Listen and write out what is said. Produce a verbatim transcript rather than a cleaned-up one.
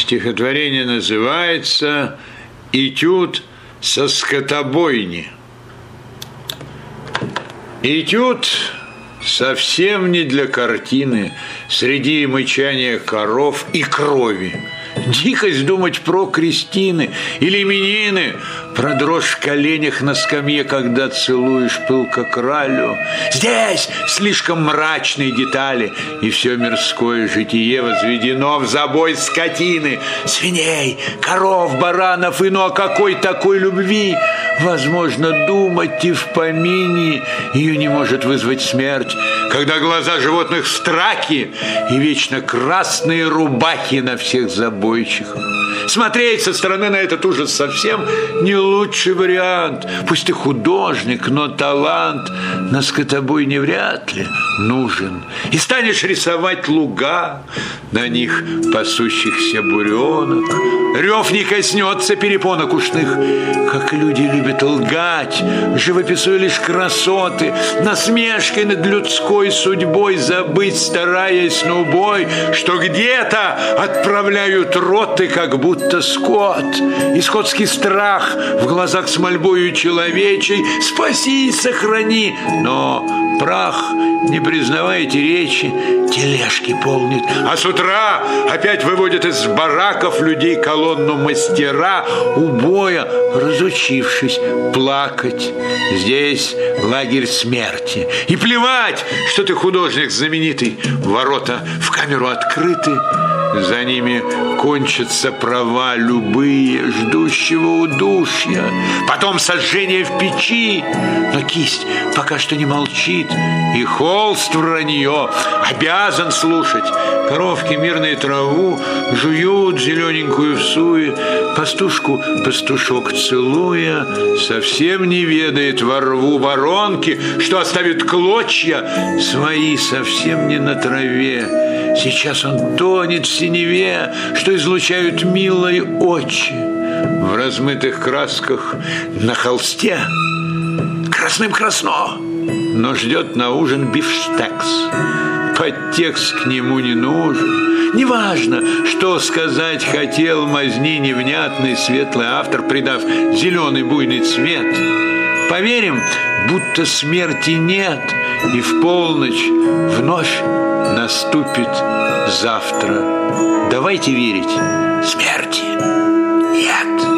Стихотворение называется «Этюд со скотобойни». Этюд совсем не для картины среди мычания коров и крови. Дикость думать про крестины или именины, про дрожь в коленях на скамье, когда целуешь пылко кралю. Здесь слишком мрачные детали, и все мирское житие возведено в забой скотины, свиней, коров, баранов, и ну о какой такой любви возможно думать и в помине ее не может вызвать смерть, когда глаза животных страки и вечно красные рубахи на всех забойчихах. Смотреть со стороны на этот ужас совсем не лучший вариант. Пусть ты художник, но талант на скотобойне вряд ли нужен. И станешь рисовать луга, на них пасущихся буренок. Рев не коснется перепонок ушных, как люди любят лгать, живописуя лишь красоты, насмешкой над людской судьбой забыть, стараясь на убой, что где-то отправляют роты, как будто скот, и скотский страх в глазах с мольбою человечей спаси и сохрани, но прах, не признавайте речи, тележки полнит, а с утра опять выводят из бараков людей колонну мастера, убоя разучившись плакать. Здесь лагерь смерти, и плевать, что ты художник знаменитый, ворота в камеру открыты, за ними кончатся права любые ждущего удушья, потом сожжение в печи, но кисть пока что не молчит, и холст вранье обязан слушать. Коровки мирные траву жуют зелененькую всуе, пастушку пастушок целуя совсем не ведает во рву воронки, что оставит клочья свои совсем не на траве. Сейчас он тонет в синеве, что излучают милые очи. В размытых красках на холсте красным красно, но ждет на ужин бифштекс. Подтекст к нему не нужен. Неважно, что сказать хотел мазни невнятный светлый автор, придав зеленый буйный цвет. Поверим, будто смерти нет, и в полночь вновь наступит завтра. Давайте верить, смерти нет.